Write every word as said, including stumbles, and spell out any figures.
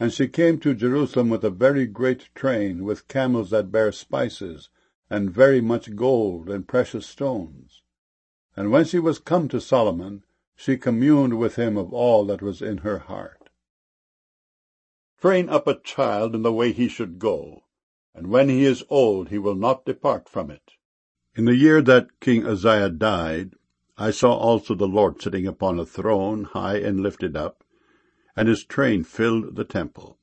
And she came to Jerusalem with a very great train, with camels that bare spices, and very much gold and precious stones. And when she was come to Solomon, she communed with him of all that was in her heart. Train up a child in the way he should go, and when he is old he will not depart from it. In the year that King Uzziah died, I saw also the Lord sitting upon a throne high and lifted up, and his train filled the temple.